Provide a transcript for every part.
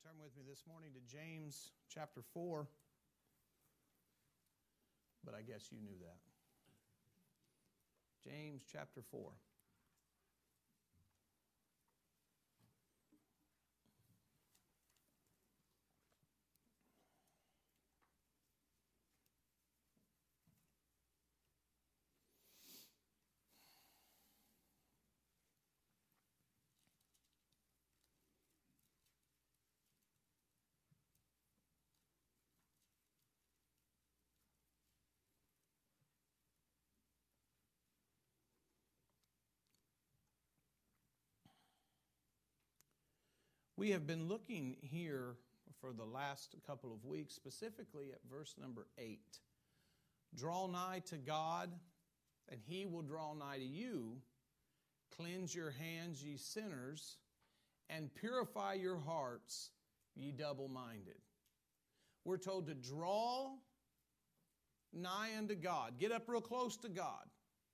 Turn with me this morning to James chapter 4. But I guess you knew that. James chapter 4. We have been looking here for the last couple of weeks, specifically at verse number 8. Draw nigh to God, and He will draw nigh to you. Cleanse your hands, ye sinners, and purify your hearts, ye double-minded. We're told to draw nigh unto God. Get up real close to God.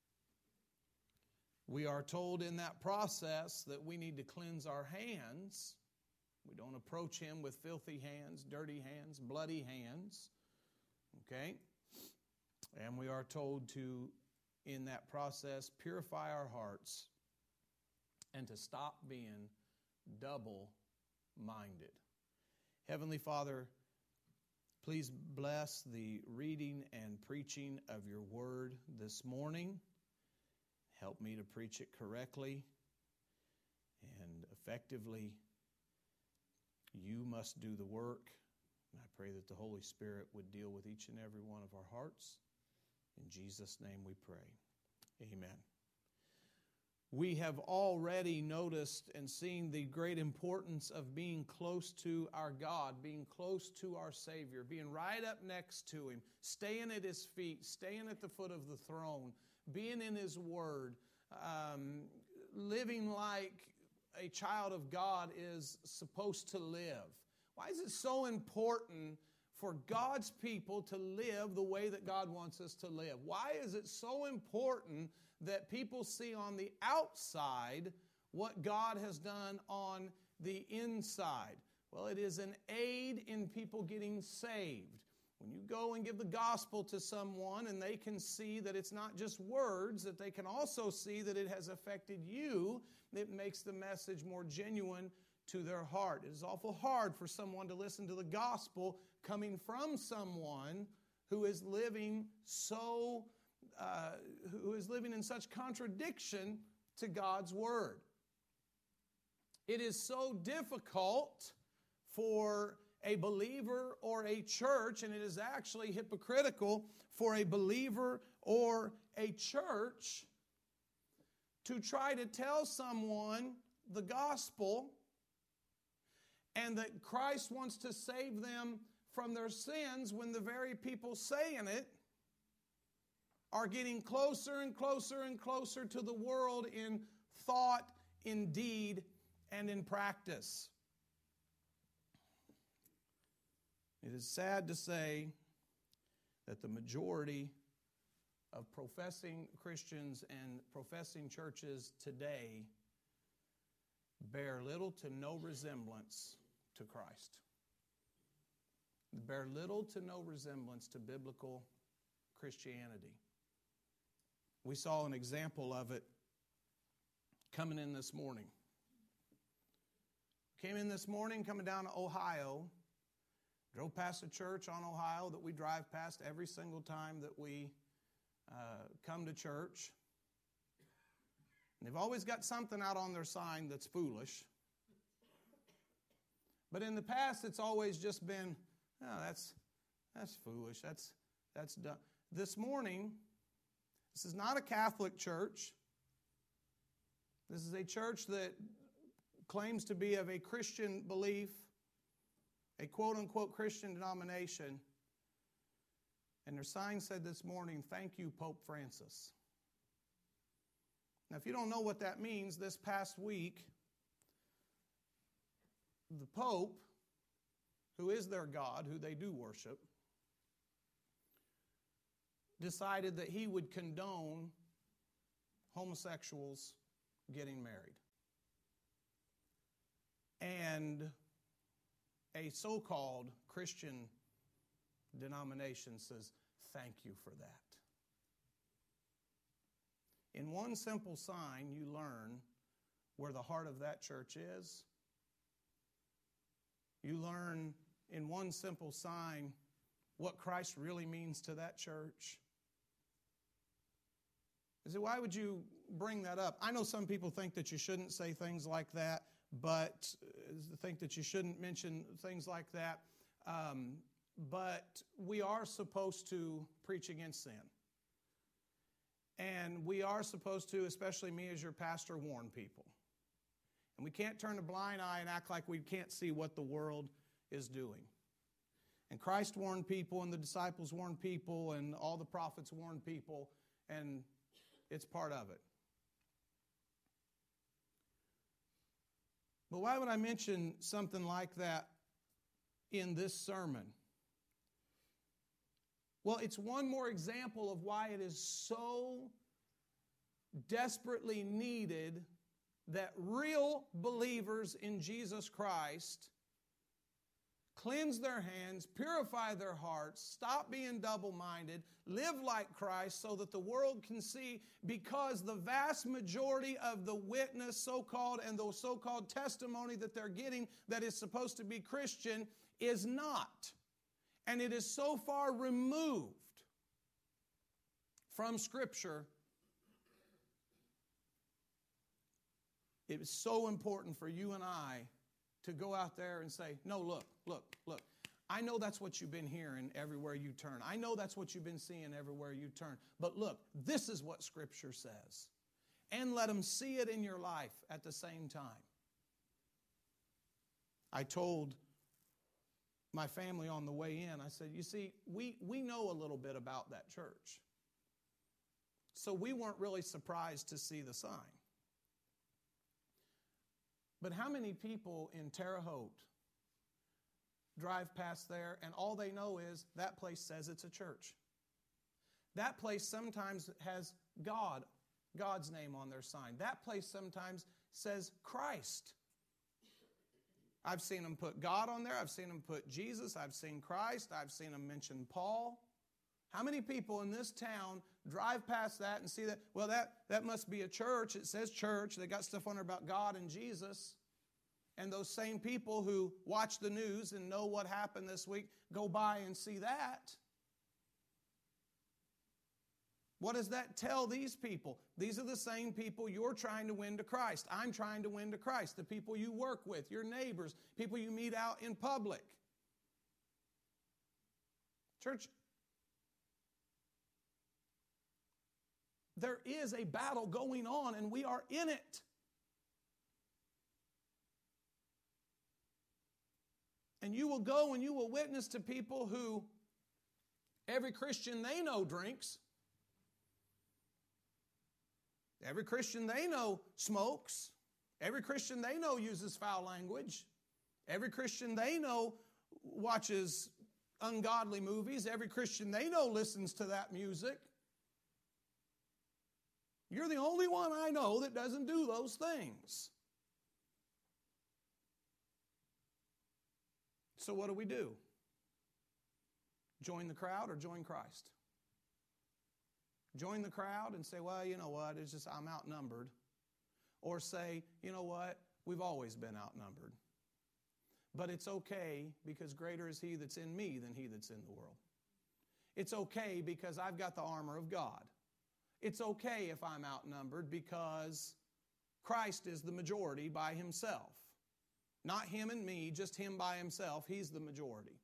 We are told in that process that we need to cleanse our hands. We don't approach Him with filthy hands, dirty hands, bloody hands. Okay? And we are told to, in that process, purify our hearts and to stop being double-minded. Heavenly Father, please bless the reading and preaching of your word this morning. Help me to preach it correctly and effectively. You must do the work. And I pray that the Holy Spirit would deal with each and every one of our hearts. In Jesus' name we pray. Amen. We have already noticed and seen the great importance of being close to our God, being close to our Savior, being right up next to Him, staying at His feet, staying at the foot of the throne, being in His Word, living like a child of God is supposed to live. Why is it so important for God's people to live the way that God wants us to live? Why is it so important that people see on the outside what God has done on the inside? Well, it is an aid in people getting saved. When you go and give the gospel to someone and they can see that it's not just words, that they can also see that it has affected you, it makes the message more genuine to their heart. It is awful hard for someone to listen to the gospel coming from someone who is living in such contradiction to God's word. It is so difficult for a believer or a church, and it is actually hypocritical for a believer or a church to try to tell someone the gospel and that Christ wants to save them from their sins when the very people saying it are getting closer and closer and closer to the world in thought, in deed, and in practice. It is sad to say that the majority of professing Christians and professing churches today bear little to no resemblance to Christ. They bear little to no resemblance to biblical Christianity. We saw an example of it coming in this morning. Came in this morning, coming down to Ohio. Drove past a church on Ohio that we drive past every single time that we come to church. And they've always got something out on their sign that's foolish. But in the past, it's always just been, oh, that's foolish. That's dumb. This morning, this is not a Catholic church. This is a church that claims to be of a Christian belief, a quote-unquote Christian denomination. And their sign said this morning, "Thank you, Pope Francis." Now, if you don't know what that means, this past week, the Pope, who is their God, who they do worship, decided that he would condone homosexuals getting married. And a so-called Christian denomination says, thank you for that. In one simple sign, you learn where the heart of that church is. You learn in one simple sign what Christ really means to that church. You say, why would you bring that up? I know some people think that you shouldn't say things like that, but think that you shouldn't mention things like that. But we are supposed to preach against sin. And we are supposed to, especially me as your pastor, warn people. And we can't turn a blind eye and act like we can't see what the world is doing. And Christ warned people, and the disciples warned people, and all the prophets warned people, and it's part of it. But why would I mention something like that in this sermon? Well, it's one more example of why it is so desperately needed that real believers in Jesus Christ cleanse their hands, purify their hearts, stop being double-minded, live like Christ so that the world can see, because the vast majority of the witness, so-called, and the so-called testimony that they're getting that is supposed to be Christian is not. And it is so far removed from Scripture. It is so important for you and I to go out there and say, no, look. I know that's what you've been hearing everywhere you turn. I know that's what you've been seeing everywhere you turn. But look, this is what Scripture says. And let them see it in your life at the same time. I told my family on the way in, I said, you see, we know a little bit about that church. So we weren't really surprised to see the sign. But how many people in Terre Haute drive past there and all they know is that place says it's a church? That place sometimes has God's name on their sign. That place sometimes says Christ. I've seen them put God on there. I've seen them put Jesus. I've seen Christ. I've seen them mention Paul. How many people in this town drive past that and see that, well, that must be a church. It says church. They got stuff on there about God and Jesus. And those same people who watch the news and know what happened this week go by and see that. What does that tell these people? These are the same people you're trying to win to Christ. I'm trying to win to Christ. The people you work with, your neighbors, people you meet out in public. Church, there is a battle going on and we are in it. And you will go and you will witness to people who every Christian they know drinks. Every Christian they know smokes. Every Christian they know uses foul language. Every Christian they know watches ungodly movies. Every Christian they know listens to that music. You're the only one I know that doesn't do those things. So what do? Join the crowd or join Christ? Join the crowd and say, well, you know what, it's just I'm outnumbered. Or say, you know what, we've always been outnumbered. But it's okay because greater is He that's in me than he that's in the world. It's okay because I've got the armor of God. It's okay if I'm outnumbered because Christ is the majority by Himself. Not Him and me, just Him by Himself. He's the majority.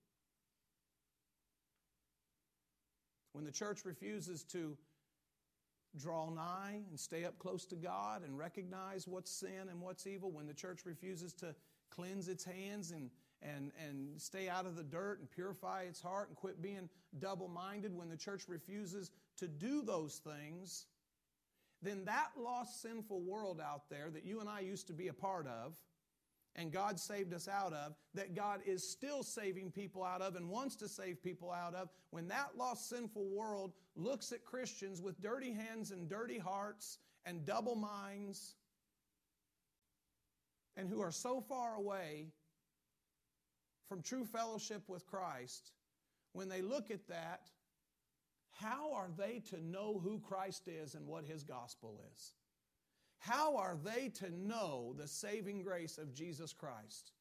When the church refuses to draw nigh and stay up close to God and recognize what's sin and what's evil, when the church refuses to cleanse its hands and stay out of the dirt and purify its heart and quit being double-minded, when the church refuses to do those things, then that lost, sinful world out there that you and I used to be a part of, and God saved us out of, that God is still saving people out of and wants to save people out of, when that lost, sinful world looks at Christians with dirty hands and dirty hearts and double minds and who are so far away from true fellowship with Christ, when they look at that, how are they to know who Christ is and what His gospel is? How are they to know the saving grace of Jesus Christ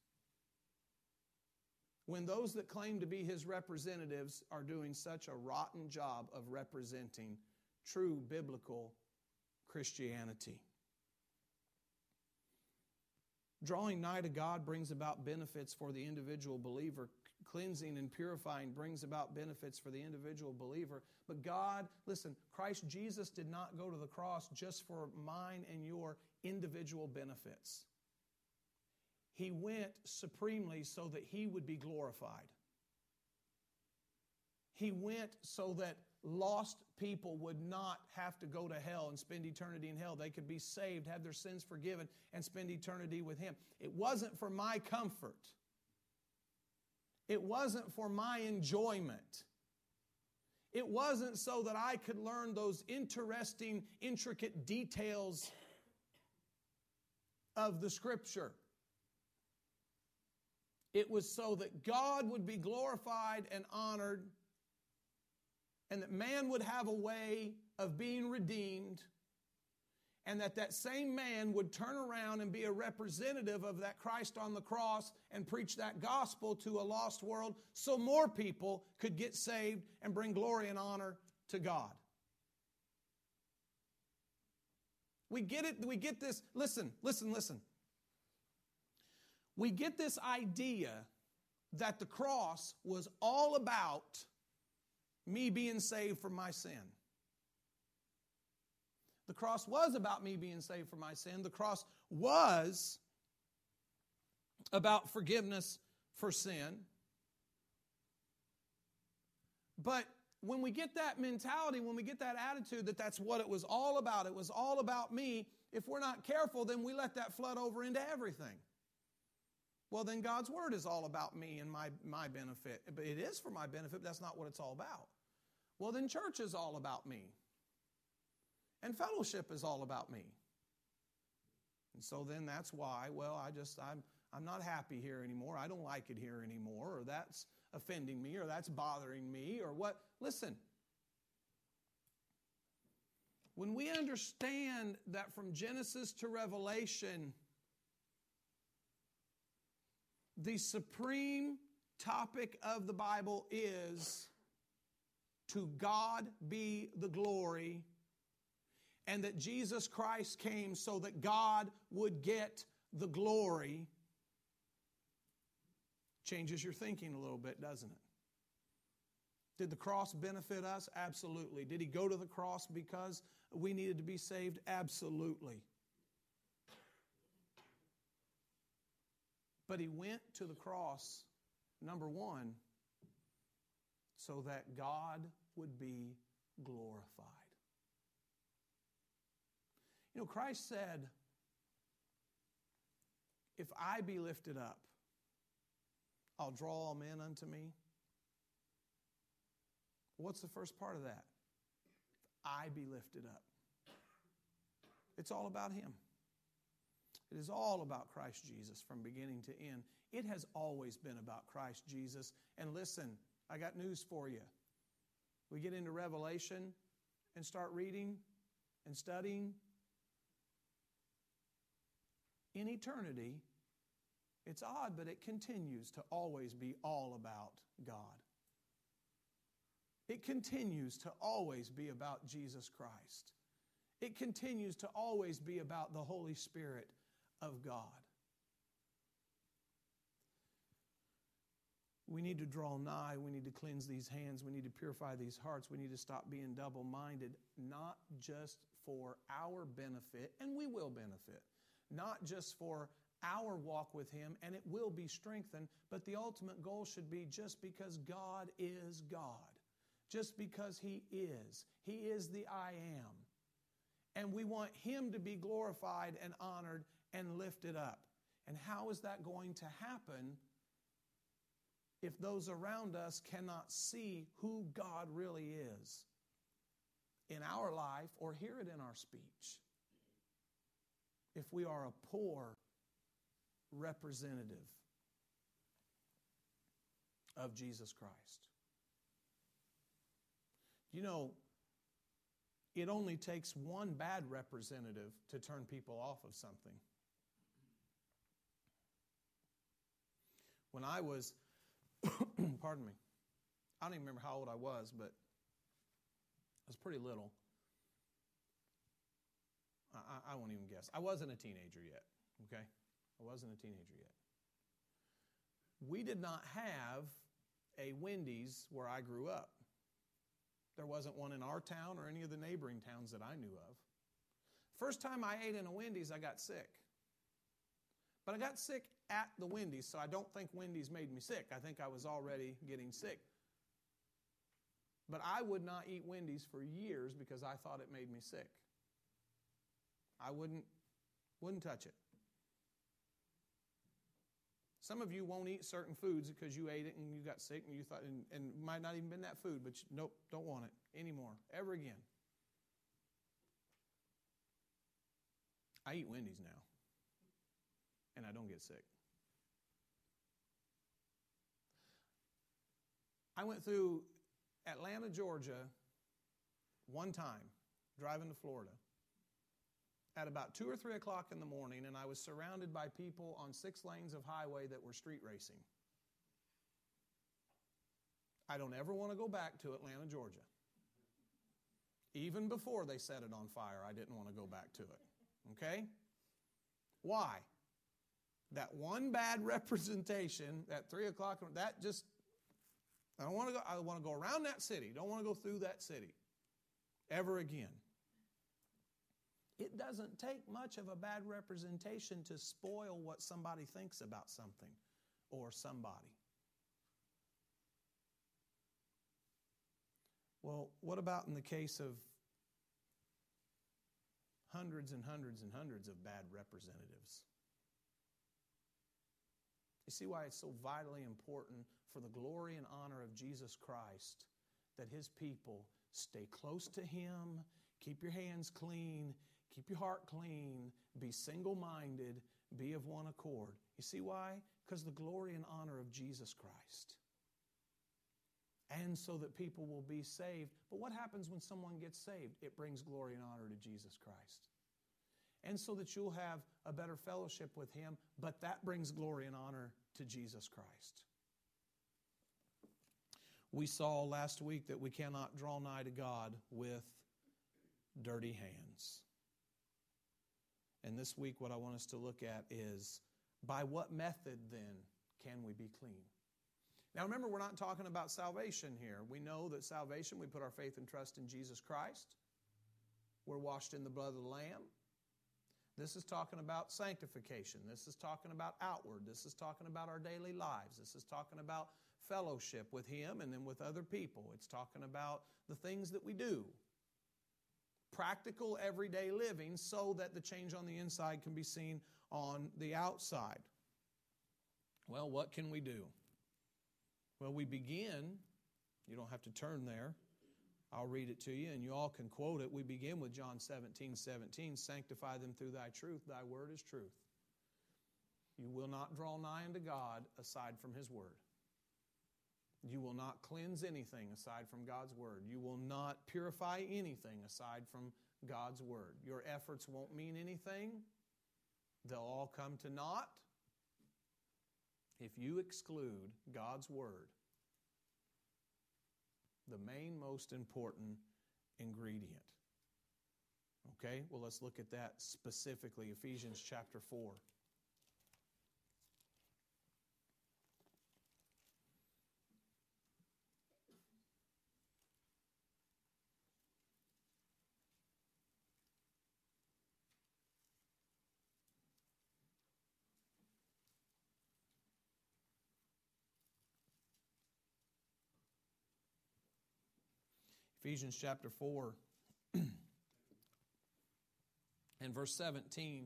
when those that claim to be His representatives are doing such a rotten job of representing true biblical Christianity? Drawing nigh to God brings about benefits for the individual believer. Cleansing and purifying brings about benefits for the individual believer. But God, listen, Christ Jesus did not go to the cross just for mine and your individual benefits. He went supremely so that He would be glorified. He went so that lost people would not have to go to hell and spend eternity in hell. They could be saved, have their sins forgiven, and spend eternity with Him. It wasn't for my comfort. It wasn't for my enjoyment. It wasn't so that I could learn those interesting, intricate details of the Scripture. It was so that God would be glorified and honored, and that man would have a way of being redeemed, and that same man would turn around and be a representative of that Christ on the cross and preach that gospel to a lost world so more people could get saved and bring glory and honor to God. We get it. We get this. Listen. We get this idea that the cross was all about me being saved from my sin. The cross was about me being saved from my sin. The cross was about forgiveness for sin. But when we get that mentality, when we get that attitude that that's what it was all about, it was all about me, if we're not careful, then we let that flood over into everything. Well, then God's Word is all about me and my benefit. But it is for my benefit, but that's not what it's all about. Well, then church is all about me. And fellowship is all about me. And so then that's why, well, I'm not happy here anymore. I don't like it here anymore. Or that's offending me. Or that's bothering me. Or what? Listen. When we understand that from Genesis to Revelation, the supreme topic of the Bible is to God be the glory, and that Jesus Christ came so that God would get the glory, changes your thinking a little bit, doesn't it? Did the cross benefit us? Absolutely. Did He go to the cross because we needed to be saved? Absolutely. But He went to the cross, number one, so that God would be glorified. You know, Christ said, if I be lifted up, I'll draw all men unto me. What's the first part of that? If I be lifted up. It's all about Him. It is all about Christ Jesus from beginning to end. It has always been about Christ Jesus. And listen, I got news for you. We get into Revelation and start reading and studying. In eternity, it's odd, but it continues to always be all about God. It continues to always be about Jesus Christ. It continues to always be about the Holy Spirit of God. We need to draw nigh. We need to cleanse these hands. We need to purify these hearts. We need to stop being double-minded, not just for our benefit, and we will benefit, not just for our walk with Him, and it will be strengthened, but the ultimate goal should be just because God is God, just because He is the I am. And we want Him to be glorified and honored and lifted up. And how is that going to happen if those around us cannot see who God really is in our life or hear it in our speech? If we are a poor representative. of Jesus Christ. You know, it only takes one bad representative to turn people off of something. When I was, pardon me, I don't even remember how old I was, but I was pretty little. I won't even guess. I wasn't a teenager yet, okay? I wasn't a teenager yet. We did not have a Wendy's where I grew up. There wasn't one in our town or any of the neighboring towns that I knew of. First time I ate in a Wendy's, I got sick. But I got sick at the Wendy's, so I don't think Wendy's made me sick. I think I was already getting sick. But I would not eat Wendy's for years because I thought it made me sick. I wouldn't touch it. Some of you won't eat certain foods because you ate it and you got sick and you thought, and it might not even been that food, but nope, don't want it anymore, ever again. I eat Wendy's now, and I don't get sick. I went through Atlanta, Georgia, one time, driving to Florida, at about 2 or 3 o'clock in the morning, and I was surrounded by people on 6 lanes of highway that were street racing. I don't ever want to go back to Atlanta, Georgia. Even before they set it on fire, I didn't want to go back to it. Okay? Why? That one bad representation at 3 o'clock, that just, I don't want to go, I want to go around that city. Don't want to go through that city ever again. It doesn't take much of a bad representation to spoil what somebody thinks about something or somebody. Well, what about in the case of hundreds and hundreds and hundreds of bad representatives? You see why it's so vitally important for the glory and honor of Jesus Christ that His people stay close to Him, keep your hands clean, keep your heart clean, be single-minded, be of one accord. You see why? Because the glory and honor of Jesus Christ. And so that people will be saved. But what happens when someone gets saved? It brings glory and honor to Jesus Christ. And so that you'll have a better fellowship with Him, but that brings glory and honor to Jesus Christ. We saw last week that we cannot draw nigh to God with dirty hands. And this week what I want us to look at is, by what method then can we be clean? Now remember, we're not talking about salvation here. We know that salvation, we put our faith and trust in Jesus Christ. We're washed in the blood of the Lamb. This is talking about sanctification. This is talking about outward. This is talking about our daily lives. This is talking about fellowship with Him and then with other people. It's talking about the things that we do. Practical, everyday living so that the change on the inside can be seen on the outside. Well, what can we do? Well, we begin, you don't have to turn there. I'll read it to you and you all can quote it. We begin with John 17:17. Sanctify them through thy truth. Thy word is truth. You will not draw nigh unto God aside from His word. You will not cleanse anything aside from God's word. You will not purify anything aside from God's word. Your efforts won't mean anything. They'll all come to naught if you exclude God's word, the main, most important ingredient. Okay? Well, let's look at that specifically. Ephesians chapter 4. Ephesians chapter 4 and verse 17.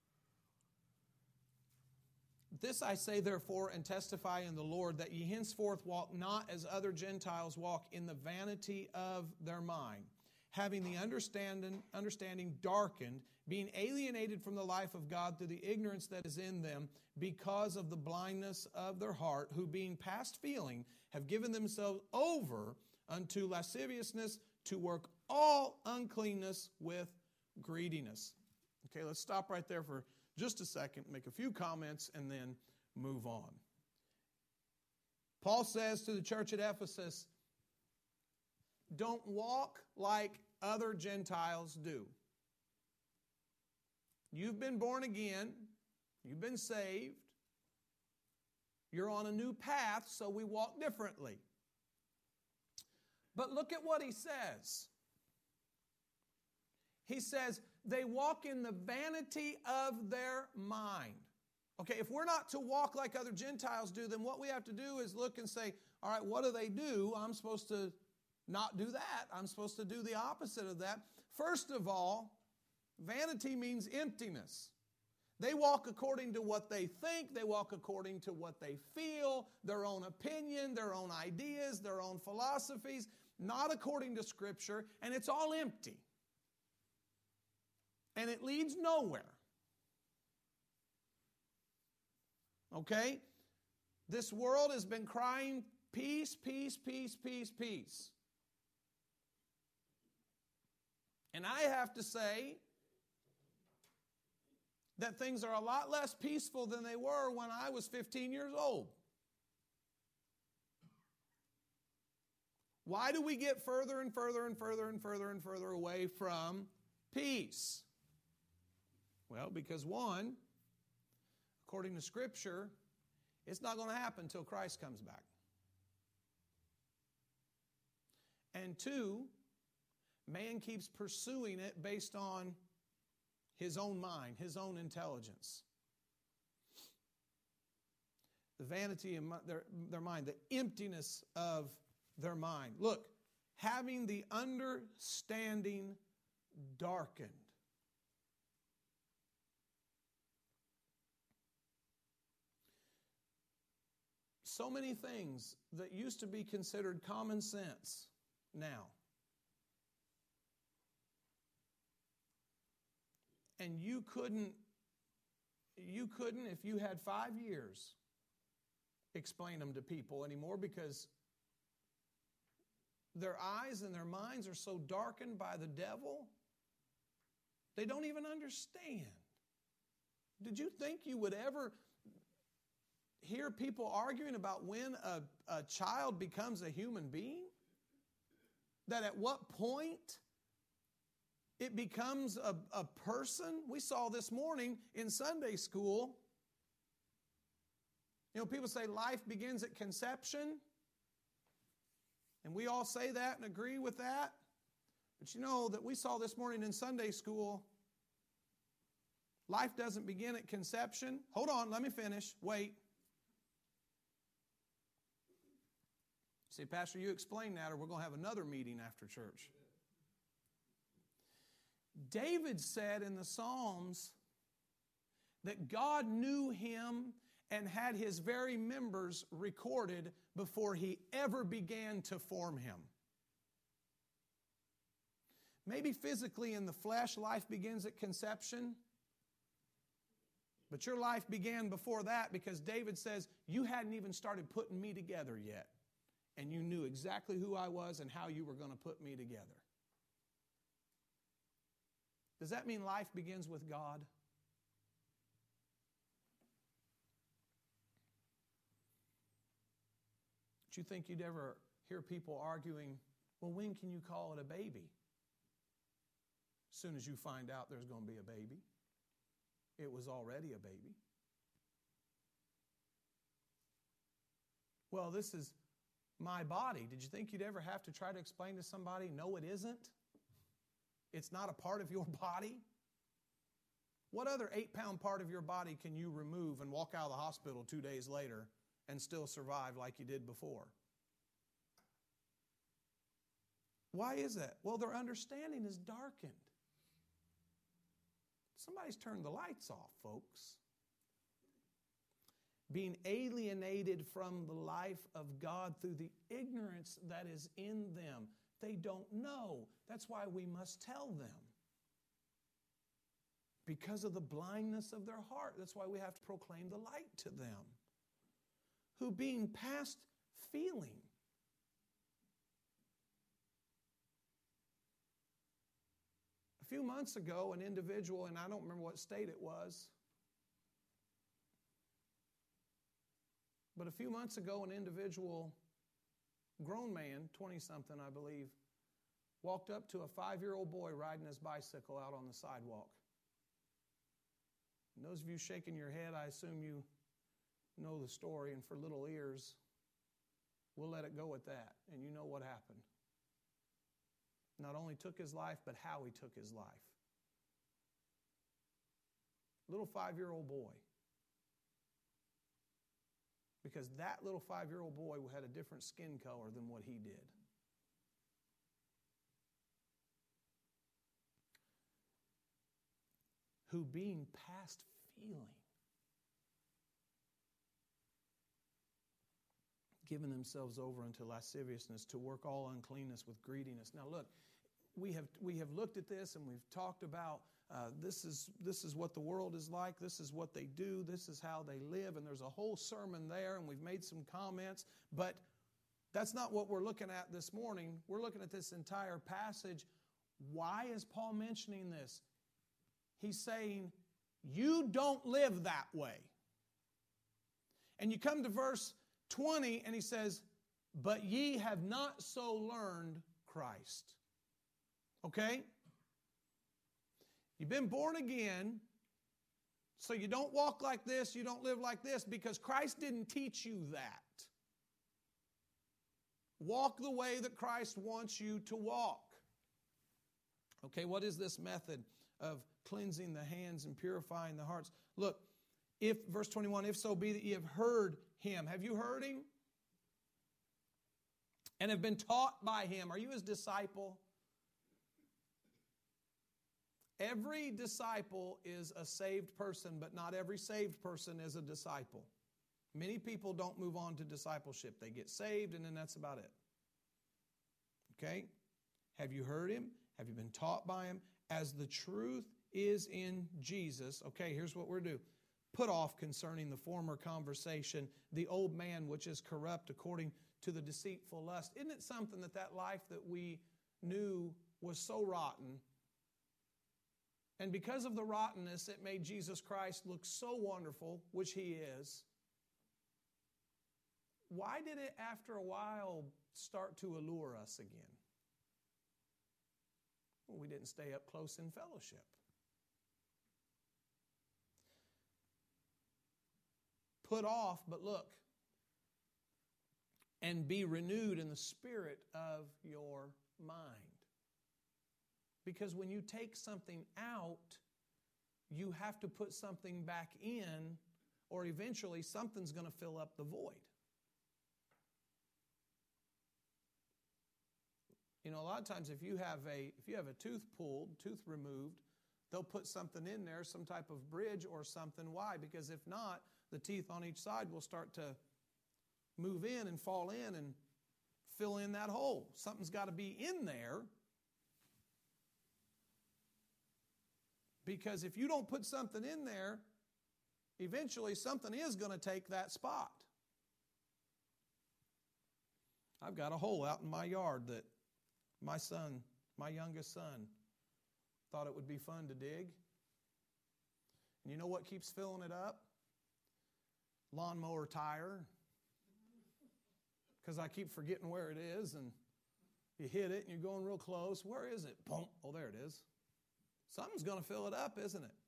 This I say therefore and testify in the Lord, that ye henceforth walk not as other Gentiles walk, in the vanity of their mind, having the understanding darkened, being alienated from the life of God through the ignorance that is in them because of the blindness of their heart, who being past feeling have given themselves over unto lasciviousness to work all uncleanness with greediness. Okay, let's stop right there for just a second, make a few comments, and then move on. Paul says to the church at Ephesus, don't walk like other Gentiles do. You've been born again. You've been saved. You're on a new path, so we walk differently. But look at what he says. He says, they walk in the vanity of their mind. Okay, if we're not to walk like other Gentiles do, then what we have to do is look and say, all right, what do? I'm supposed to not do that. I'm supposed to do the opposite of that. First of all, vanity means emptiness. They walk according to what they think. They walk according to what they feel, their own opinion, their own ideas, their own philosophies, not according to Scripture, and it's all empty. And it leads nowhere. Okay? This world has been crying peace, peace, peace, peace, peace. And I have to say that things are a lot less peaceful than they were when I was 15 years old. Why do we get further and further and further and further and further away from peace? Well, because one, according to Scripture, it's not going to happen until Christ comes back. And two, man keeps pursuing it based on his own mind, his own intelligence. The vanity of their mind, the emptiness of their mind. Look, having the understanding darkened. So many things that used to be considered common sense now. And you couldn't, if you had 5 years, explain them to people anymore because their eyes and their minds are so darkened by the devil, they don't even understand. Did you think you would ever hear people arguing about when a child becomes a human being? That at what point it becomes a person? We saw this morning in Sunday school. You know, people say life begins at conception. And we all say that and agree with that. But you know that we saw this morning in Sunday school, life doesn't begin at conception. Hold on, let me finish. Wait. Say, Pastor, you explain that or we're going to have another meeting after church. David said in the Psalms that God knew him and had his very members recorded before he ever began to form him. Maybe physically in the flesh, life begins at conception. But your life began before that because David says, you hadn't even started putting me together yet. And you knew exactly who I was and how you were going to put me together. Does that mean life begins with God? Do you think you'd ever hear people arguing, well, when can you call it a baby? As soon as you find out there's going to be a baby. It was already a baby. Well, this is my body. Did you think you'd ever have to try to explain to somebody, no, it isn't? It's not a part of your body? What other 8-pound part of your body can you remove and walk out of the hospital 2 days later and still survive like you did before? Why is that? Well, their understanding is darkened. Somebody's turned the lights off, folks. Being alienated from the life of God through the ignorance that is in them. They don't know. That's why we must tell them. because of the blindness of their heart. That's why we have to proclaim the light to them. Who being past feeling. A few months ago, an individual, and I don't remember what state it was, but a few months ago, an individual, grown man, 20-something, I believe, walked up to a 5-year-old boy riding his bicycle out on the sidewalk. And those of you shaking your head, I assume you know the story, and for little ears, we'll let it go at that. And you know what happened. Not only took his life, but how he took his life. Little 5-year-old boy. Because that little 5-year-old boy had a different skin color than what he did. Who being past feeling, given themselves over unto lasciviousness, to work all uncleanness with greediness. Now look, we have looked at this and we've talked about this is what the world is like, this is what they do, this is how they live, and there's a whole sermon there, and we've made some comments, but that's not what we're looking at this morning. We're looking at this entire passage. Why is Paul mentioning this? He's saying, you don't live that way. And you come to verse 20 and he says, but ye have not so learned Christ. Okay? You've been born again, so you don't walk like this, you don't live like this, because Christ didn't teach you that. Walk the way that Christ wants you to walk. Okay, what is this method of cleansing the hands and purifying the hearts? Look, verse 21, if so be that ye have heard him. Have you heard him? And have been taught by him. Are you his disciple? Every disciple is a saved person, but not every saved person is a disciple. Many people don't move on to discipleship. They get saved and then that's about it. Okay? Have you heard him? Have you been taught by him? As the truth is in Jesus. Okay, here's what we're doing. Put off concerning the former conversation the old man which is corrupt according to the deceitful lust. Isn't it something that life that we knew was so rotten, and because of the rottenness it made Jesus Christ look so wonderful, which he is. Why did it after a while start to allure us again? Well, we didn't stay up close in fellowship. Put off, but look, and be renewed in the spirit of your mind. Because when you take something out, you have to put something back in, or eventually something's going to fill up the void. You know, a lot of times if you have a tooth pulled, tooth removed, they'll put something in there, some type of bridge or something. Why? Because if not, the teeth on each side will start to move in and fall in and fill in that hole. Something's got to be in there. Because if you don't put something in there, eventually something is going to take that spot. I've got a hole out in my yard that my youngest son, thought it would be fun to dig. And you know what keeps filling it up? Lawnmower tire. Because I keep forgetting where it is, and you hit it and you're going real close. Where is it? Boom. Oh, there it is. Something's going to fill it up, isn't it?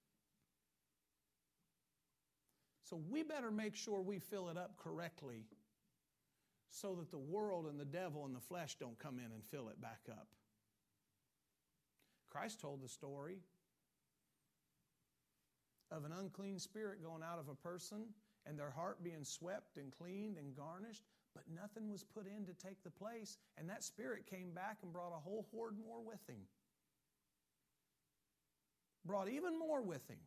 So we better make sure we fill it up correctly so that the world and the devil and the flesh don't come in and fill it back up. Christ told the story of an unclean spirit going out of a person and their heart being swept and cleaned and garnished, but nothing was put in to take the place, and that spirit came back and brought a whole horde more with him. Brought even more with him.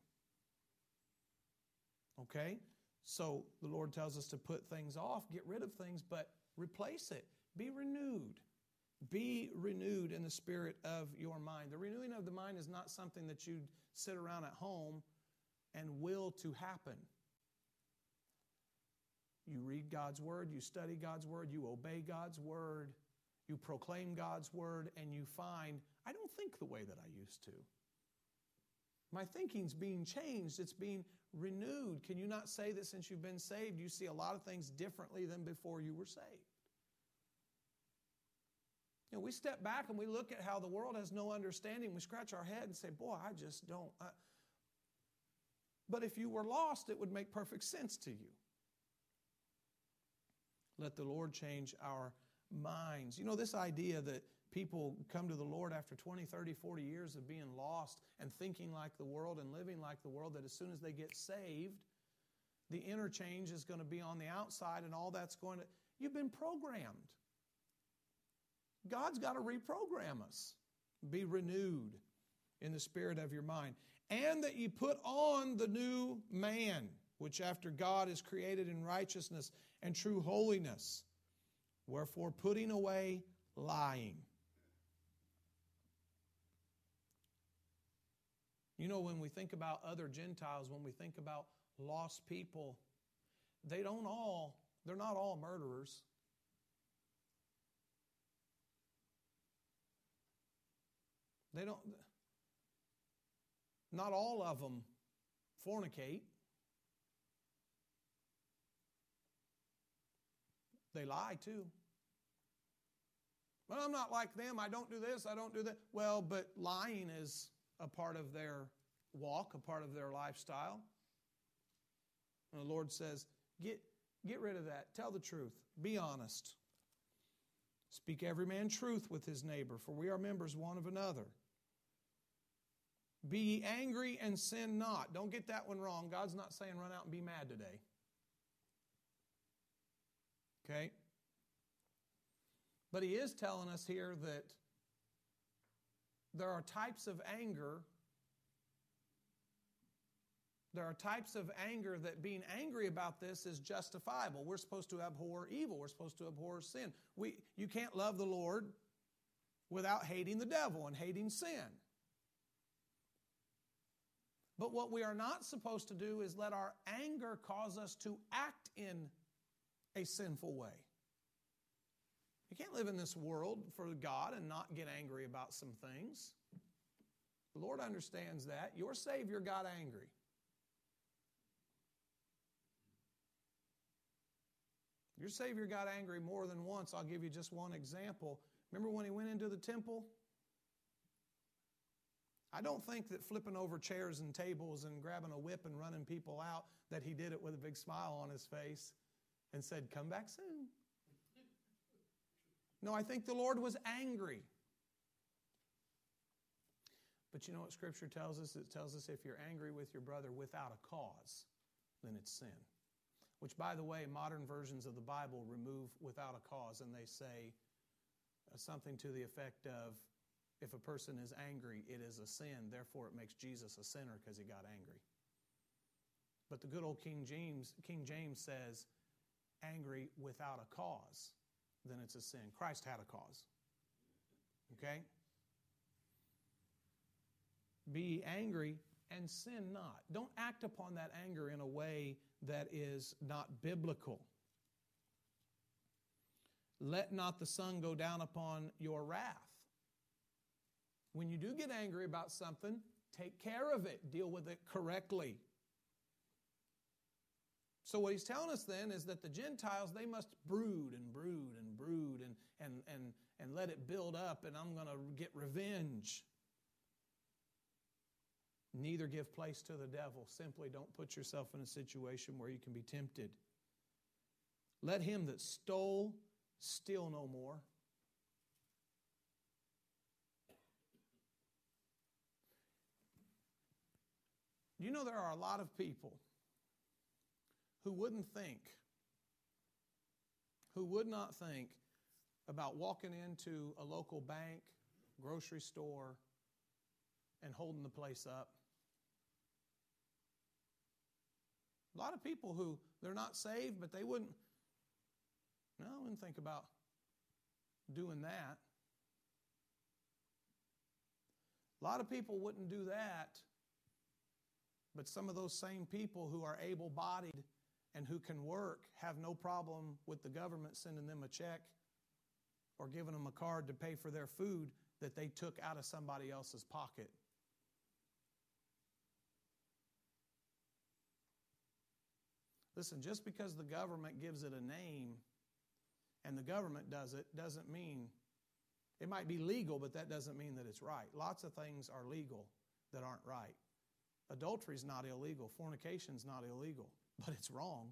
Okay? So the Lord tells us to put things off, get rid of things, but replace it. Be renewed. Be renewed in the spirit of your mind. The renewing of the mind is not something that you sit around at home and will to happen. You read God's Word, you study God's Word, you obey God's Word, you proclaim God's Word, and you find, I don't think the way that I used to. My thinking's being changed. It's being renewed. Can you not say that since you've been saved, you see a lot of things differently than before you were saved? You know, we step back and we look at how the world has no understanding. We scratch our head and say, boy, I just don't. But if you were lost, it would make perfect sense to you. Let the Lord change our minds. You know, this idea that people come to the Lord after 20, 30, 40 years of being lost and thinking like the world and living like the world, that as soon as they get saved, the interchange is going to be on the outside and all that's going to... You've been programmed. God's got to reprogram us. Be renewed in the spirit of your mind. And that you put on the new man, which after God is created in righteousness and true holiness. Wherefore, putting away lying. You know, when we think about other Gentiles, when we think about lost people, they're not all murderers. Not all of them fornicate. They lie too. Well, I'm not like them. I don't do this. I don't do that. Well, but lying is a part of their walk, a part of their lifestyle. And the Lord says, get rid of that. Tell the truth. Be honest. Speak every man truth with his neighbor, for we are members one of another. Be ye angry and sin not. Don't get that one wrong. God's not saying run out and be mad today. Okay? But He is telling us here that there are types of anger. There are types of anger that being angry about this is justifiable. We're supposed to abhor evil. We're supposed to abhor sin. You can't love the Lord without hating the devil and hating sin. But what we are not supposed to do is let our anger cause us to act in a sinful way. You can't live in this world for God and not get angry about some things. The Lord understands that. Your Savior got angry. Your Savior got angry more than once. I'll give you just one example. Remember when He went into the temple? I don't think that flipping over chairs and tables and grabbing a whip and running people out, that He did it with a big smile on His face and said, come back soon. No, I think the Lord was angry. But you know what Scripture tells us? It tells us if you're angry with your brother without a cause, then it's sin. Which, by the way, modern versions of the Bible remove without a cause, and they say something to the effect of, if a person is angry, it is a sin. Therefore, it makes Jesus a sinner because He got angry. But the good old King James says, angry without a cause, then it's a sin. Christ had a cause. Okay? Be angry and sin not. Don't act upon that anger in a way that is not biblical. Let not the sun go down upon your wrath. When you do get angry about something, take care of it. Deal with it correctly. So what He's telling us then is that the Gentiles, they must brood and brood and brood and let it build up, and I'm going to get revenge. Neither give place to the devil. Simply don't put yourself in a situation where you can be tempted. Let him that stole steal no more. You know, there are a lot of people who would not think about walking into a local bank, grocery store, and holding the place up. A lot of people who, they're not saved, but I wouldn't think about doing that. A lot of people wouldn't do that, but some of those same people who are able-bodied and who can work have no problem with the government sending them a check or giving them a card to pay for their food that they took out of somebody else's pocket. Listen, just because the government gives it a name and the government does it, doesn't mean, it might be legal, but that doesn't mean that it's right. Lots of things are legal that aren't right. Adultery is not illegal. Fornication is not illegal, but it's wrong.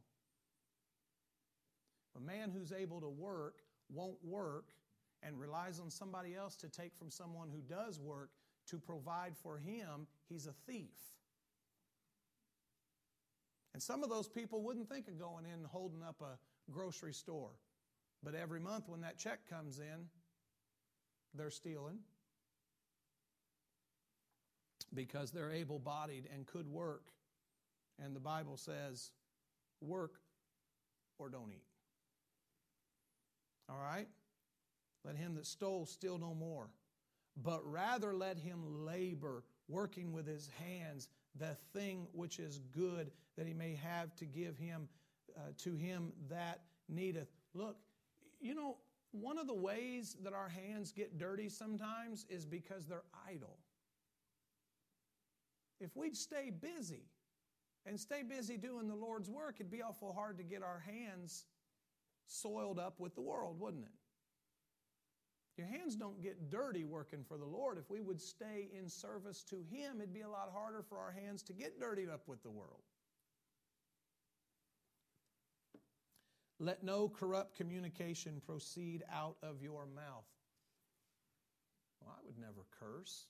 A man who's able to work won't work and relies on somebody else to take from someone who does work to provide for him. He's a thief. And some of those people wouldn't think of going in and holding up a grocery store. But every month when that check comes in, they're stealing because they're able-bodied and could work. And the Bible says, work or don't eat. All right? Let him that stole steal no more, but rather let him labor, working with his hands, the thing which is good, that he may have to give him to him that needeth. Look, you know, one of the ways that our hands get dirty sometimes is because they're idle. If we'd stay busy and stay busy doing the Lord's work, it'd be awful hard to get our hands soiled up with the world, wouldn't it? Your hands don't get dirty working for the Lord. If we would stay in service to Him, it'd be a lot harder for our hands to get dirtied up with the world. Let no corrupt communication proceed out of your mouth. Well, I would never curse.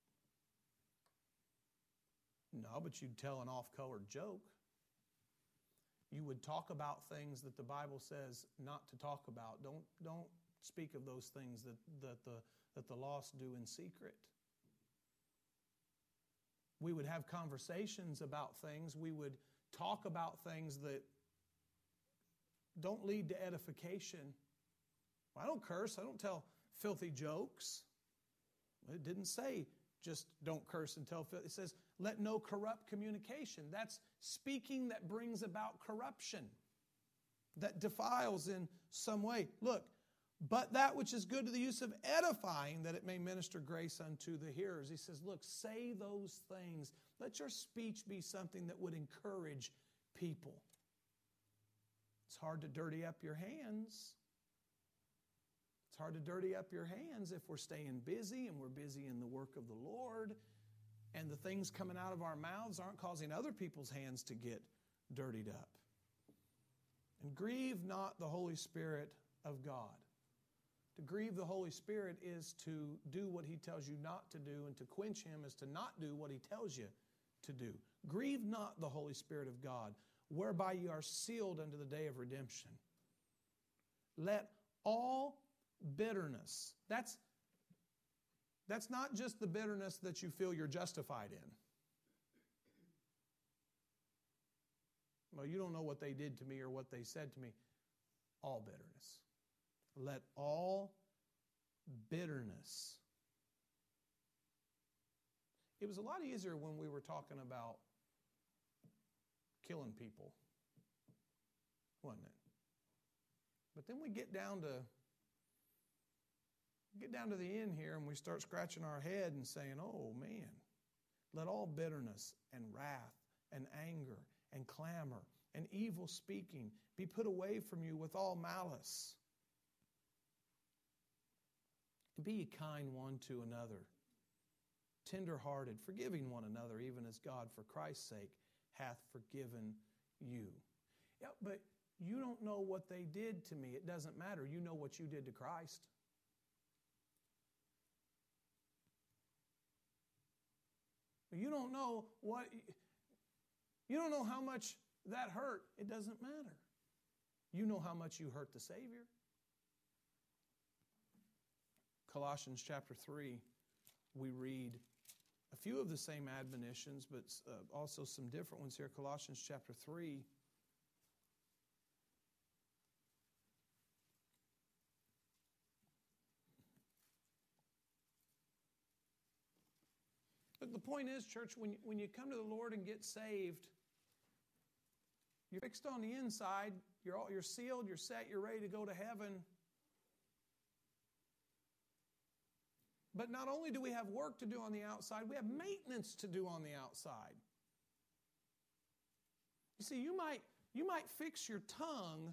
No, but you'd tell an off-colored joke. You would talk about things that the Bible says not to talk about. Don't speak of those things that the lost do in secret. We would have conversations about things. We would talk about things that don't lead to edification. I don't curse. I don't tell filthy jokes. It didn't say just don't curse and tell filthy. It says let no corrupt communication. That's speaking that brings about corruption, that defiles in some way. Look, but that which is good to the use of edifying, that it may minister grace unto the hearers. He says, look, say those things. Let your speech be something that would encourage people. It's hard to dirty up your hands. It's hard to dirty up your hands if we're staying busy and we're busy in the work of the Lord, and the things coming out of our mouths aren't causing other people's hands to get dirtied up. And grieve not the Holy Spirit of God. To grieve the Holy Spirit is to do what He tells you not to do, and to quench Him is to not do what He tells you to do. Grieve not the Holy Spirit of God, whereby you are sealed unto the day of redemption. Let all bitterness, that's not just the bitterness that you feel you're justified in. Well, you don't know what they did to me or what they said to me. All bitterness. Let all bitterness. It was a lot easier when we were talking about killing people, wasn't it? But then we get down to the end here and we start scratching our head and saying, oh man, let all bitterness and wrath and anger and clamor and evil speaking be put away from you with all malice. Be ye kind one to another, tender-hearted, forgiving one another, even as God for Christ's sake hath forgiven you. Yeah, but you don't know what they did to me. It doesn't matter. You know what you did to Christ. You don't know how much that hurt. It doesn't matter. You know how much you hurt the Savior. Colossians chapter 3, we read a few of the same admonitions, but also some different ones here. Colossians chapter 3. point is, church, when you come to the Lord and get saved, you're fixed on the inside. You're sealed. You're set. You're ready to go to heaven. But not only do we have work to do on the outside, we have maintenance to do on the outside. You see, you might fix your tongue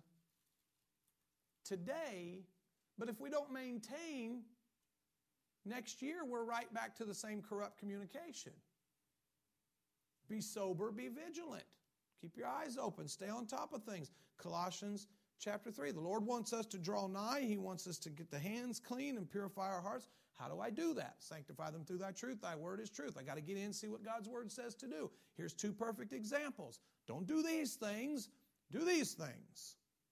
today, but if we don't maintain, next year we're right back to the same corrupt communication. Be sober, be vigilant. Keep your eyes open. Stay on top of things. Colossians chapter 3. The Lord wants us to draw nigh. He wants us to get the hands clean and purify our hearts. How do I do that? Sanctify them through thy truth. Thy word is truth. I got to get in and see what God's word says to do. Here's two perfect examples. Don't do these things. Do these things.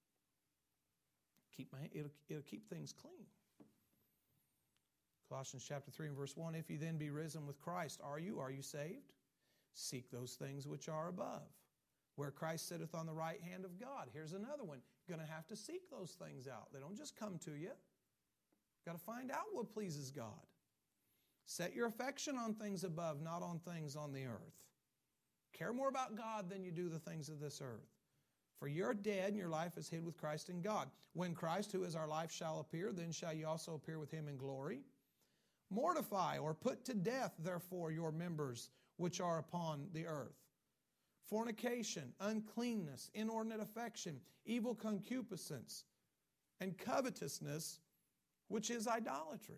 It'll keep things clean. Colossians chapter 3 and verse 1. If ye then be risen with Christ, are you saved? Seek those things which are above, where Christ sitteth on the right hand of God. Here's another one. You're going to have to seek those things out. They don't just come to you. Got to find out what pleases God. Set your affection on things above, not on things on the earth. Care more about God than you do the things of this earth. For you're dead, and your life is hid with Christ in God. When Christ, who is our life, shall appear, then shall ye also appear with him in glory. Mortify or put to death, therefore, your members which are upon the earth. Fornication, uncleanness, inordinate affection, evil concupiscence, and covetousness, which is idolatry.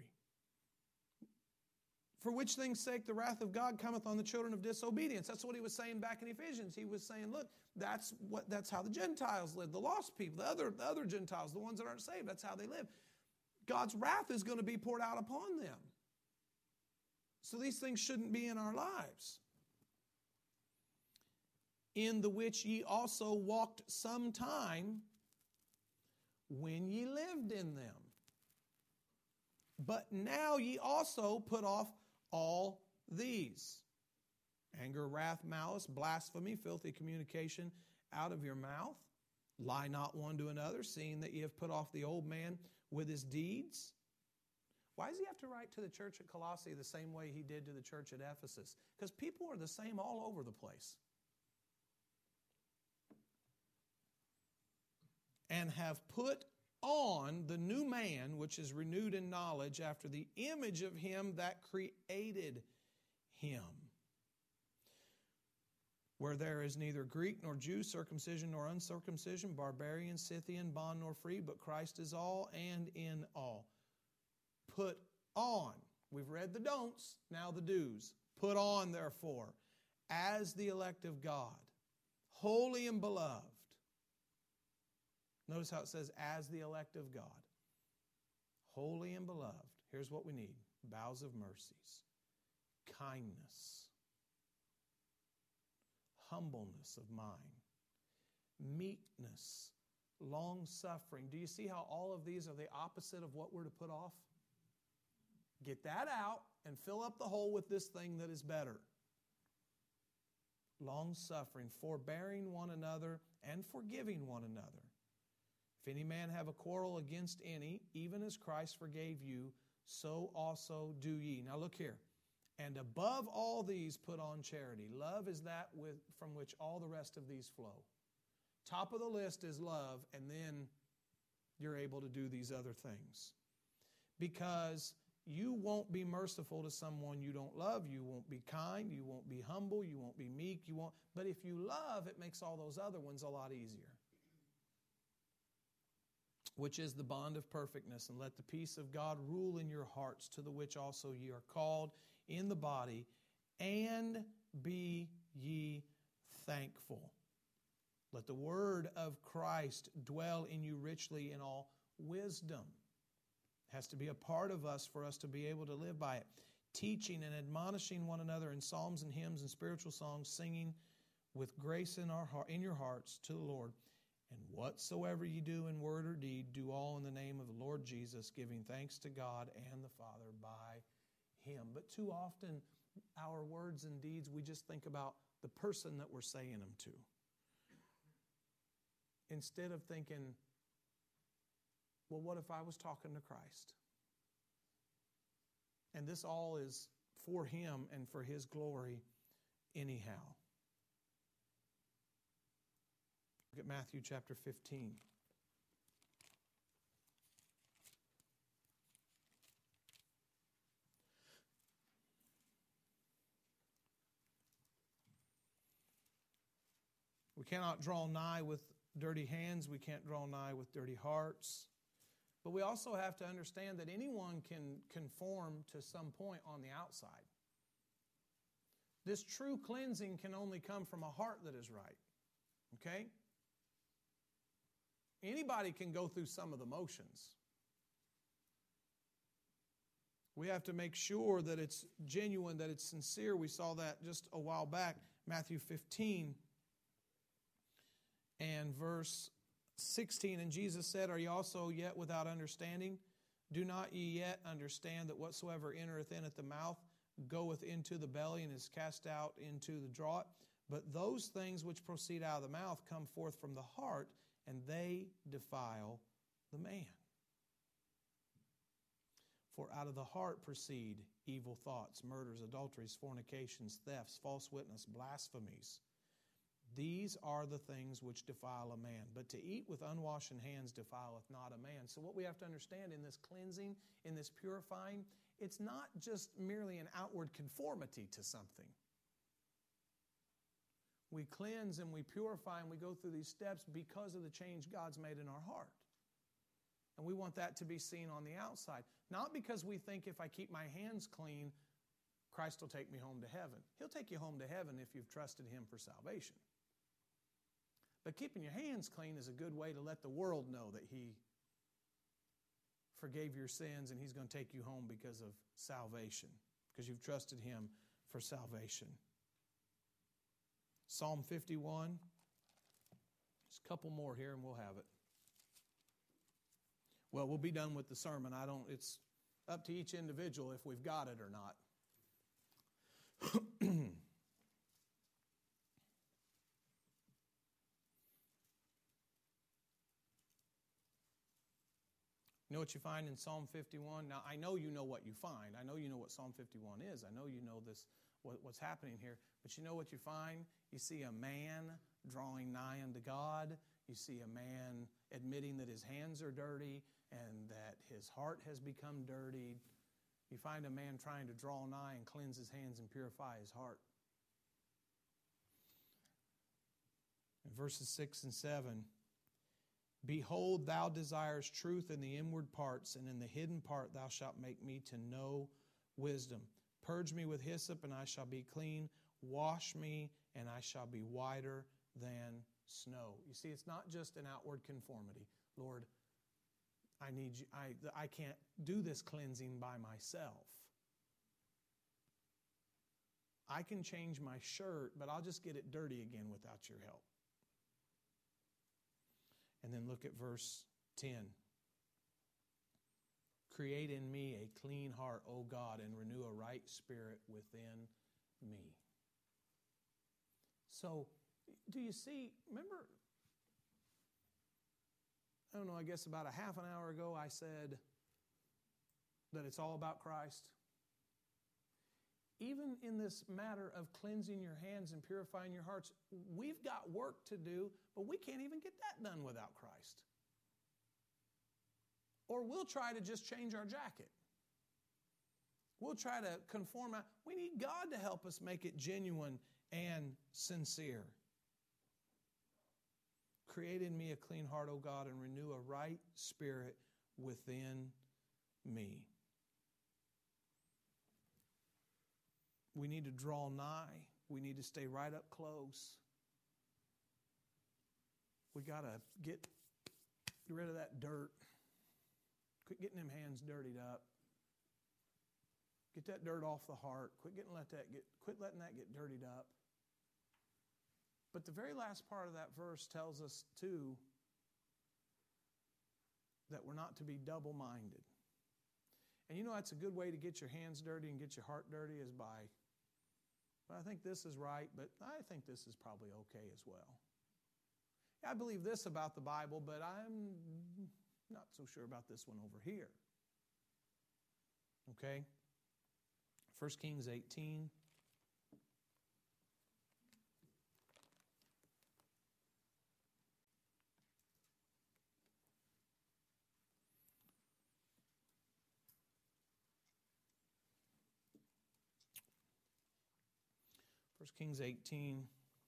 For which things' sake the wrath of God cometh on the children of disobedience. That's what he was saying back in Ephesians. He was saying, look, that's how the Gentiles live, the lost people, the other Gentiles, the ones that aren't saved. That's how they live. God's wrath is going to be poured out upon them. So these things shouldn't be in our lives. In the which ye also walked sometime when ye lived in them. But now ye also put off all these: anger, wrath, malice, blasphemy, filthy communication out of your mouth. Lie not one to another, seeing that ye have put off the old man with his deeds. Why does he have to write to the church at Colossae the same way he did to the church at Ephesus? Because people are the same all over the place. And have put on the new man, which is renewed in knowledge after the image of him that created him. Where there is neither Greek nor Jew, circumcision nor uncircumcision, barbarian, Scythian, bond nor free, but Christ is all and in all. Put on. We've read the don'ts, now the do's. Put on, therefore, as the elect of God, holy and beloved. Notice how it says, as the elect of God, holy and beloved. Here's what we need: bowels of mercies, kindness, humbleness of mind, meekness, long-suffering. Do you see how all of these are the opposite of what we're to put off? Get that out and fill up the hole with this thing that is better. Long-suffering, forbearing one another, and forgiving one another. If any man have a quarrel against any, even as Christ forgave you, so also do ye. Now look here. And above all these put on charity. Love is that from which all the rest of these flow. Top of the list is love, and then you're able to do these other things. Because you won't be merciful to someone you don't love. You won't be kind. You won't be humble. You won't be meek. But if you love, it makes all those other ones a lot easier. Which is the bond of perfectness. And let the peace of God rule in your hearts, to the which also ye are called in the body, and be ye thankful. Let the word of Christ dwell in you richly in all wisdom. It has to be a part of us for us to be able to live by it. Teaching and admonishing one another in psalms and hymns and spiritual songs, singing with grace in your hearts to the Lord. And whatsoever ye do in word or deed, do all in the name of the Lord Jesus, giving thanks to God and the Father by him. But too often, our words and deeds, we just think about the person that we're saying them to. Instead of thinking, well, what if I was talking to Christ? And this all is for Him and for His glory anyhow. Look at Matthew chapter 15. We cannot draw nigh with dirty hands. We can't draw nigh with dirty hearts. But we also have to understand that anyone can conform to some point on the outside. This true cleansing can only come from a heart that is right. Okay? Anybody can go through some of the motions. We have to make sure that it's genuine, that it's sincere. We saw that just a while back, Matthew 15 and verse 16. And Jesus said, Are ye also yet without understanding? Do not ye yet understand that whatsoever entereth in at the mouth goeth into the belly and is cast out into the draught? But those things which proceed out of the mouth come forth from the heart, and they defile the man. For out of the heart proceed evil thoughts, murders, adulteries, fornications, thefts, false witness, blasphemies. These are the things which defile a man. But to eat with unwashen hands defileth not a man. So what we have to understand in this cleansing, in this purifying, it's not just merely an outward conformity to something. We cleanse and we purify and we go through these steps because of the change God's made in our heart. And we want that to be seen on the outside. Not because we think if I keep my hands clean, Christ will take me home to heaven. He'll take you home to heaven if you've trusted Him for salvation. But keeping your hands clean is a good way to let the world know that He forgave your sins and He's going to take you home because of salvation, because you've trusted Him for salvation. Psalm 51. Just a couple more here and we'll have it. Well, we'll be done with the sermon. It's up to each individual if we've got it or not. You know what you find in Psalm 51? Now, I know you know what you find. I know you know what Psalm 51 is. I know you know this, what's happening here. But you know what you find? You see a man drawing nigh unto God. You see a man admitting that his hands are dirty and that his heart has become dirtied. You find a man trying to draw nigh and cleanse his hands and purify his heart. In verses 6 and 7, Behold, thou desirest truth in the inward parts, and in the hidden part thou shalt make me to know wisdom. Purge me with hyssop, and I shall be clean. Wash me, and I shall be whiter than snow. You see, it's not just an outward conformity. Lord, I need you. I can't do this cleansing by myself. I can change my shirt, but I'll just get it dirty again without your help. And then look at verse 10. Create in me a clean heart, O God, and renew a right spirit within me. So, do you see, remember, I don't know, I guess about a half an hour ago I said that it's all about Christ. Even in this matter of cleansing your hands and purifying your hearts, we've got work to do, but we can't even get that done without Christ. Or we'll try to just change our jacket. We'll try to conform. We need God to help us make it genuine and sincere. Create in me a clean heart, O God, and renew a right spirit within me. We need to draw nigh. We need to stay right up close. We got to get rid of that dirt. Quit getting them hands dirtied up. Get that dirt off the heart. Quit letting that get dirtied up. But the very last part of that verse tells us, too, that we're not to be double-minded. And you know that's a good way to get your hands dirty and get your heart dirty is by, well, I think this is right, but I think this is probably okay as well. I believe this about the Bible, but I'm not so sure about this one over here. Okay? 1 Kings 18. First Kings 18.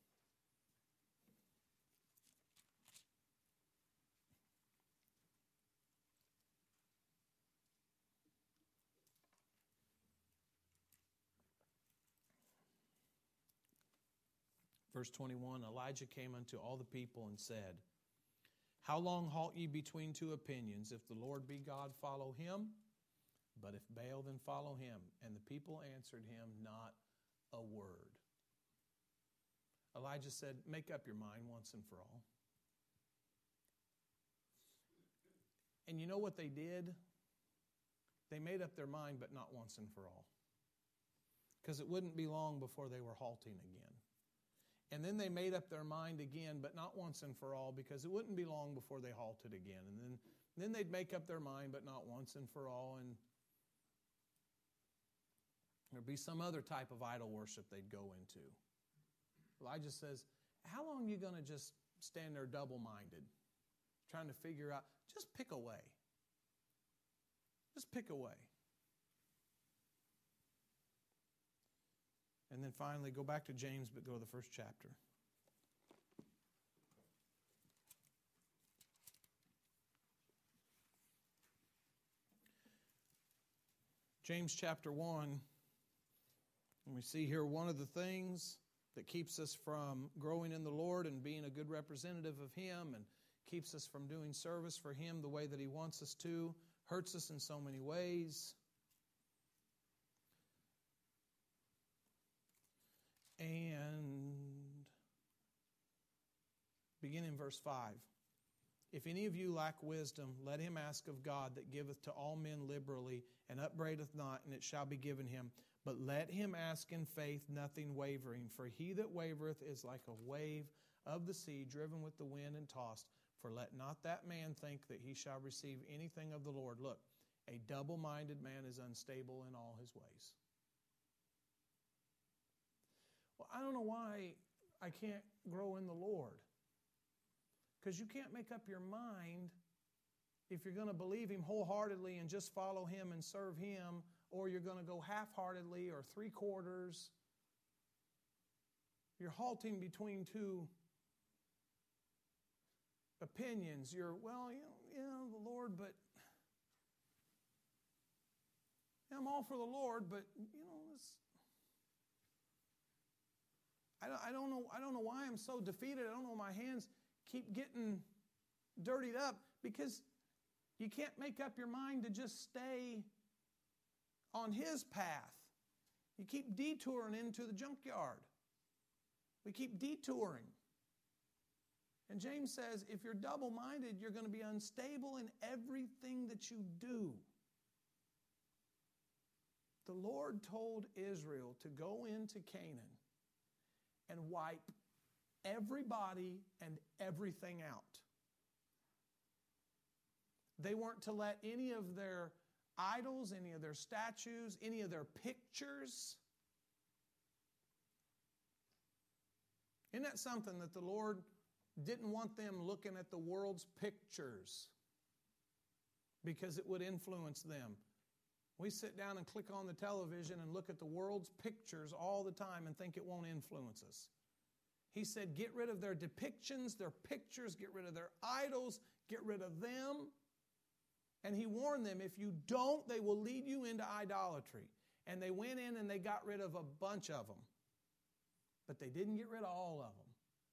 Verse 21, Elijah came unto all the people and said, How long halt ye between two opinions? If the Lord be God, follow him, but if Baal, then follow him. And the people answered him not a word. Elijah said, Make up your mind once and for all. And you know what they did? They made up their mind, but not once and for all. Because it wouldn't be long before they were halting again. And then they made up their mind again, but not once and for all, because it wouldn't be long before they halted again. And then they'd make up their mind, but not once and for all, and there'd be some other type of idol worship they'd go into. Elijah says, how long are you going to just stand there double-minded, trying to figure out, just pick away. Just pick away. And then finally, go back to James, but go to the first chapter. James chapter 1, and we see here one of the things that keeps us from growing in the Lord and being a good representative of Him and keeps us from doing service for Him the way that He wants us to, hurts us in so many ways. And begin in verse 5. If any of you lack wisdom, let him ask of God that giveth to all men liberally and upbraideth not, and it shall be given him. But let him ask in faith, nothing wavering. For he that wavereth is like a wave of the sea, driven with the wind and tossed. For let not that man think that he shall receive anything of the Lord. Look, a double-minded man is unstable in all his ways. Well, I don't know why I can't grow in the Lord. Because you can't make up your mind if you're going to believe Him wholeheartedly and just follow Him and serve Him, or you're going to go half-heartedly or three-quarters. You're halting between two opinions. You're, well, the Lord, but I'm all for the Lord, but it's, I don't know why I'm so defeated. I don't know why my hands keep getting dirtied up, because you can't make up your mind to just stay on His path. You keep detouring into the junkyard. We keep detouring. And James says, if you're double-minded, you're going to be unstable in everything that you do. The Lord told Israel to go into Canaan and wipe everybody and everything out. They weren't to let any of their idols, any of their statues, any of their pictures. Isn't that something that the Lord didn't want them looking at the world's pictures because it would influence them? We sit down and click on the television and look at the world's pictures all the time and think it won't influence us. He said, get rid of their depictions, their pictures, get rid of their idols, get rid of them. And He warned them, if you don't, they will lead you into idolatry. And they went in and they got rid of a bunch of them. But they didn't get rid of all of them.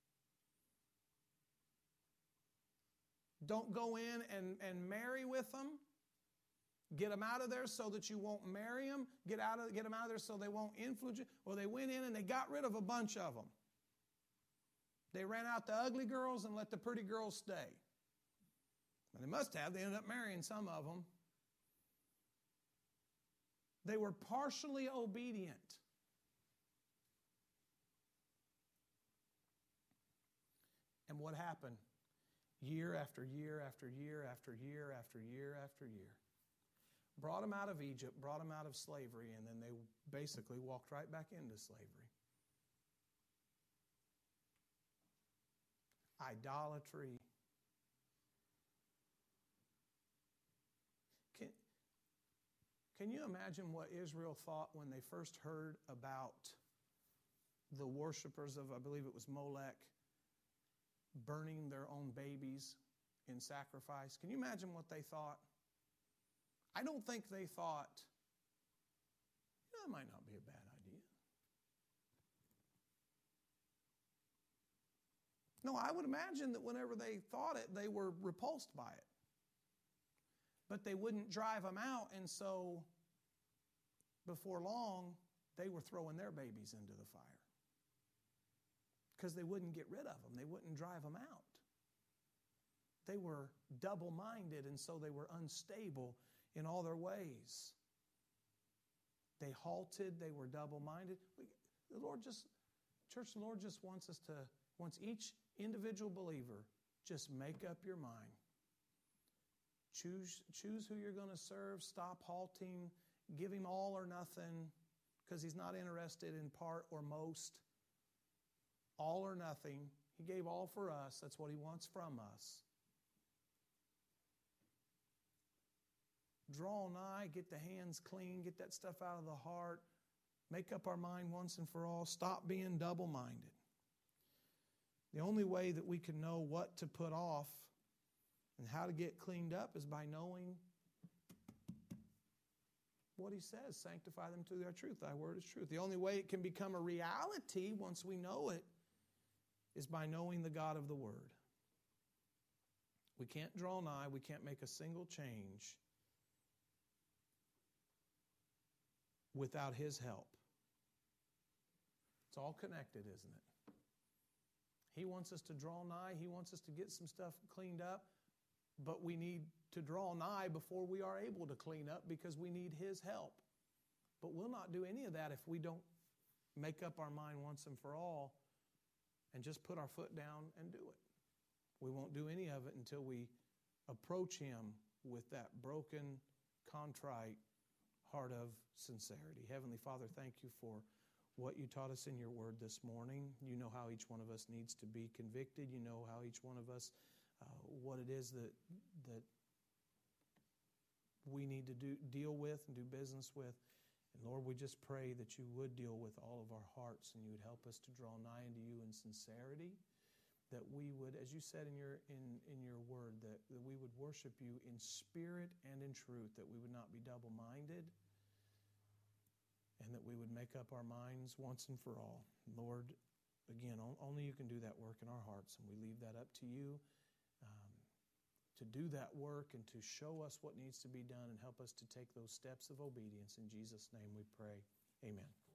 Don't go in and marry with them. Get them out of there so that you won't marry them. Get them out of there so they won't influence you. Well, they went in and they got rid of a bunch of them. They ran out the ugly girls and let the pretty girls stay. And they must have. They ended up marrying some of them. They were partially obedient. And what happened? Year after year after year after year after year after year. brought them out of Egypt, brought them out of slavery, and then they basically walked right back into slavery. Idolatry. Can you imagine what Israel thought when they first heard about the worshipers of, I believe it was Molech, burning their own babies in sacrifice? Can you imagine what they thought? I don't think they thought, that might not be a bad idea. No, I would imagine that whenever they thought it, they were repulsed by it. But they wouldn't drive them out, and so before long, they were throwing their babies into the fire. Because they wouldn't get rid of them. They wouldn't drive them out. They were double-minded, and so they were unstable in all their ways. They halted. They were double-minded. The Lord just wants each individual believer, just make up your mind. Choose who you're going to serve. Stop halting. Give Him all or nothing, because He's not interested in part or most. All or nothing. He gave all for us. That's what He wants from us. Draw nigh, get the hands clean, get that stuff out of the heart. Make up our mind once and for all. Stop being double-minded. The only way that we can know what to put off and how to get cleaned up is by knowing what He says. Sanctify them through Thy truth. Thy word is truth. The only way it can become a reality once we know it is by knowing the God of the Word. We can't draw nigh. We can't make a single change without His help. It's all connected, isn't it? He wants us to draw nigh. He wants us to get some stuff cleaned up. But we need to draw nigh before we are able to clean up, because we need His help. But we'll not do any of that if we don't make up our mind once and for all and just put our foot down and do it. We won't do any of it until we approach Him with that broken, contrite heart of sincerity. Heavenly Father, thank You for what You taught us in Your Word this morning. You know how each one of us needs to be convicted. You know how each one of us, what it is that we need to deal with and do business with. And Lord, we just pray that You would deal with all of our hearts, and You would help us to draw nigh unto You in sincerity, that we would, as You said in Your Word, that we would worship You in spirit and in truth, that we would not be double-minded, and that we would make up our minds once and for all. Lord, again, only You can do that work in our hearts, and we leave that up to You to do that work and to show us what needs to be done and help us to take those steps of obedience. In Jesus' name we pray. Amen.